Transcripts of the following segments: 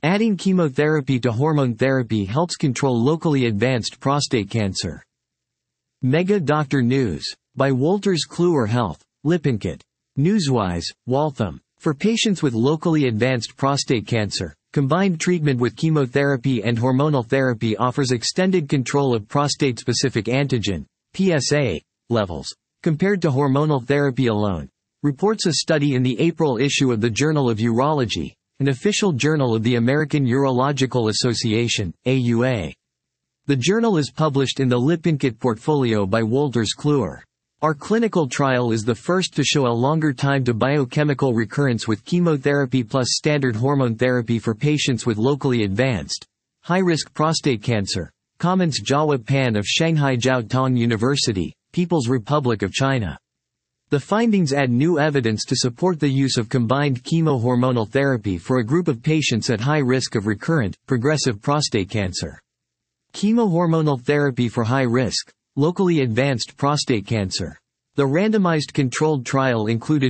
Adding chemotherapy to hormone therapy helps control locally advanced prostate cancer. Mega Doctor News. By Wolters Kluwer Health, Lippincott. Newswise, Waltham. For patients with locally advanced prostate cancer, combined treatment with chemotherapy and hormonal therapy offers extended control of prostate-specific antigen, PSA, levels, compared to hormonal therapy alone, reports a study in the April issue of the Journal of Urology, an official journal of the American Urological Association, AUA. The journal is published in the Lippincott portfolio by Wolters Kluwer. Our clinical trial is the first to show a longer time to biochemical recurrence with chemotherapy plus standard hormone therapy for patients with locally advanced, high-risk prostate cancer, comments Jiahua Pan of Shanghai Jiao Tong University, People's Republic of China. The findings add new evidence to support the use of combined chemohormonal therapy for a group of patients at high risk of recurrent, progressive prostate cancer. Chemohormonal therapy for high-risk, locally advanced prostate cancer. The randomized controlled trial included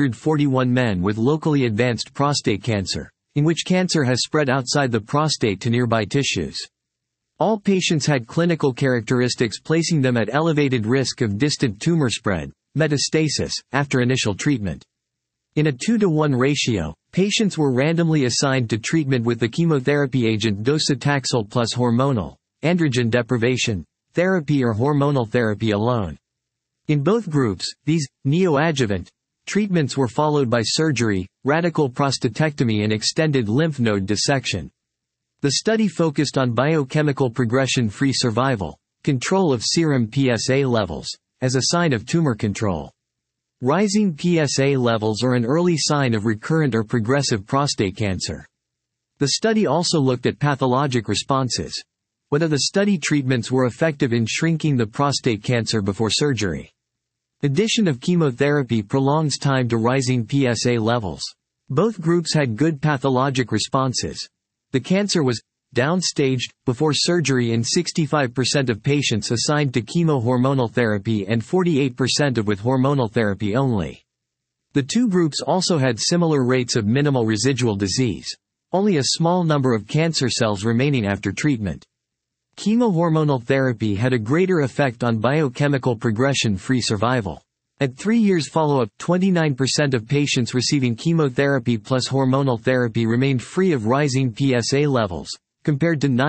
141 men with locally advanced prostate cancer, in which cancer has spread outside the prostate to nearby tissues. All patients had clinical characteristics placing them at elevated risk of distant tumor spread, metastasis, after initial treatment. In a 2-to-1 ratio, patients were randomly assigned to treatment with the chemotherapy agent docetaxel plus hormonal, androgen deprivation, therapy or hormonal therapy alone. In both groups, these neoadjuvant treatments were followed by surgery, radical prostatectomy and extended lymph node dissection. The study focused on biochemical progression-free survival, control of serum PSA levels, as a sign of tumor control. Rising PSA levels are an early sign of recurrent or progressive prostate cancer. The study also looked at pathologic responses. Whether the study treatments were effective in shrinking the prostate cancer before surgery. Addition of chemotherapy prolongs time to rising PSA levels. Both groups had good pathologic responses. The cancer was downstaged before surgery in 65% of patients assigned to chemohormonal therapy and 48% with hormonal therapy only. The two groups also had similar rates of minimal residual disease. Only a small number of cancer cells remaining after treatment. Chemohormonal therapy had a greater effect on biochemical progression-free survival. At 3 years follow-up, 29% of patients receiving chemotherapy plus hormonal therapy remained free of rising PSA levels, compared to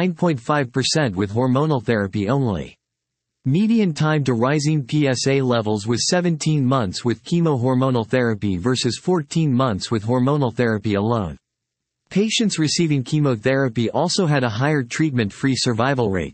9.5% with hormonal therapy only. Median time to rising PSA levels was 17 months with chemohormonal therapy versus 14 months with hormonal therapy alone. Patients receiving chemotherapy also had a higher treatment-free survival rate.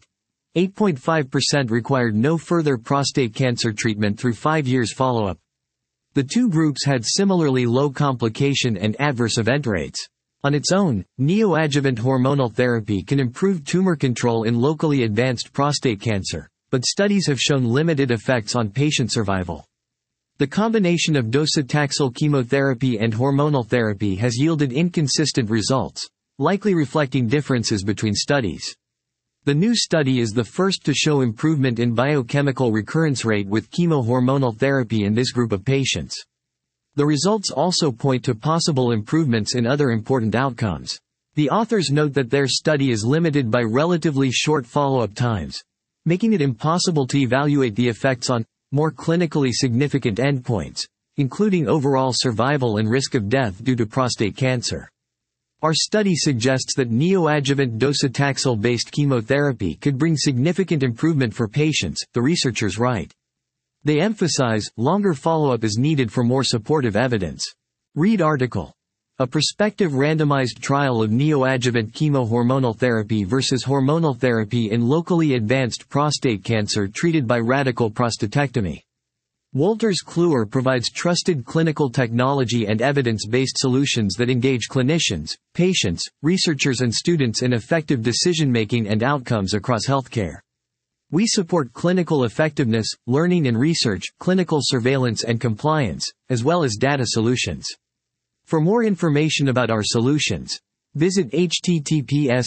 8.5% required no further prostate cancer treatment through 5 years follow-up. The two groups had similarly low complication and adverse event rates. On its own, neoadjuvant hormonal therapy can improve tumor control in locally advanced prostate cancer, but studies have shown limited effects on patient survival. The combination of docetaxel chemotherapy and hormonal therapy has yielded inconsistent results, likely reflecting differences between studies. The new study is the first to show improvement in biochemical recurrence rate with chemohormonal therapy in this group of patients. The results also point to possible improvements in other important outcomes. The authors note that their study is limited by relatively short follow-up times, making it impossible to evaluate the effects on more clinically significant endpoints, including overall survival and risk of death due to prostate cancer. Our study suggests that neoadjuvant docetaxel-based chemotherapy could bring significant improvement for patients, the researchers write. They emphasize, longer follow-up is needed for more supportive evidence. Read article. A prospective randomized trial of neoadjuvant chemohormonal therapy versus hormonal therapy in locally advanced prostate cancer treated by radical prostatectomy. Wolters Kluwer provides trusted clinical technology and evidence-based solutions that engage clinicians, patients, researchers and students in effective decision-making and outcomes across healthcare. We support clinical effectiveness, learning and research, clinical surveillance and compliance, as well as data solutions. For more information about our solutions, visit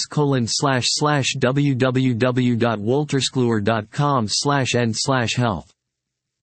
https://www.wolterskluwer.com/n/health.